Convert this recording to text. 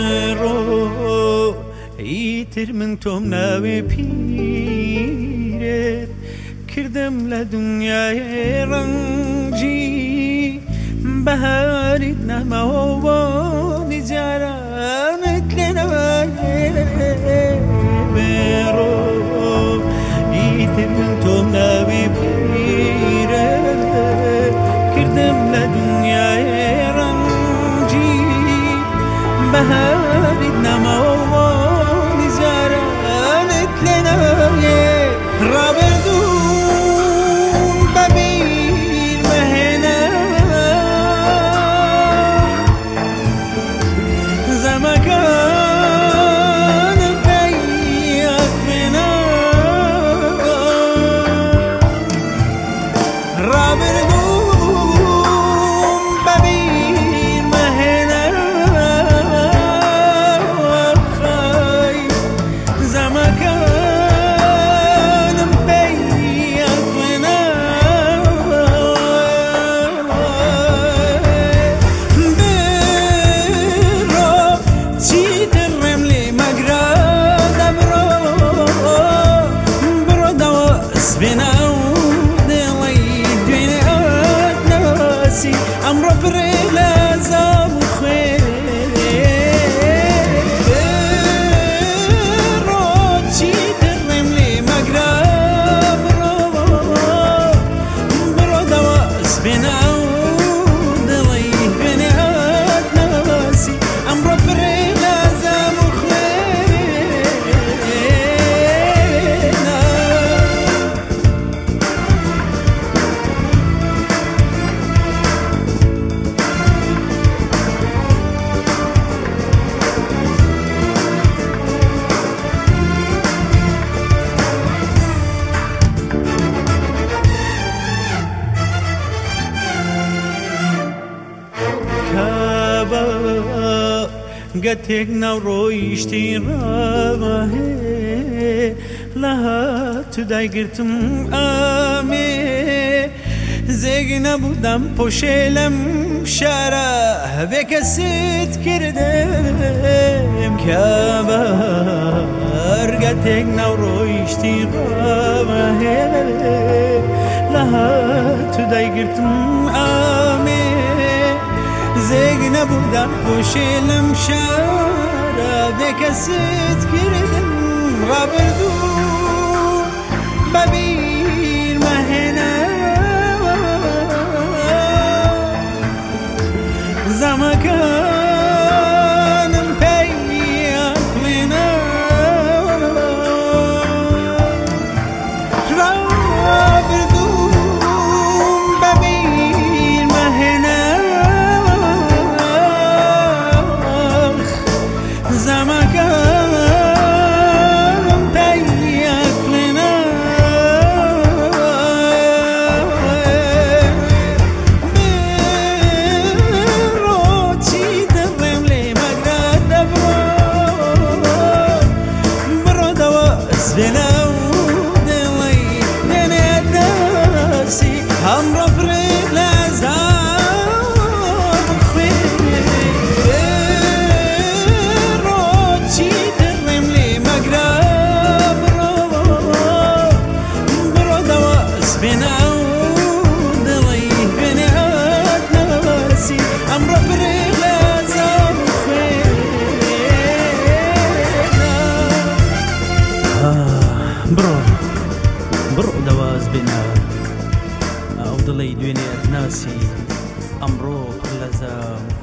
برو ایتر من توم ناوی پیرت کردم لدنیای رنجی بهارید نموانی جرانت لنوای برو ایتر من توم ناوی پیرت کردم لدنیای رنجی بهارید نموانی جرانت لنوای رابردون ببین مهنه زمکان بیاد بنا رابردون ببین مهنه خی زمکان امرو بريلا زاب خير روتشي ترم لي مقرب برو دواس بنا ودلي بنات ناسي امرو بريلا زاب قتك نورويشتي راه لها تداي قرتم آمي زيقنا بودم پوشلم شاره بكسيت كردم كابر قتك نورويشتي راه لها تداي قرتم آمي زيقنا بودم پوشلم شاره بكسيت كردم رابردو ببين مهنا زمكان بياك لنا رابردو ببين مهنا زمكان بياك لنا بروتشي ترم لي مقرد برو دواس بنا ودلي بنات ناسي امرو بريلا زاب خير بنا ودلي بنات ناسي امرو بريلا زاب خير برو دواز بنا ودلي بنات ناسي امرو بريلا زاب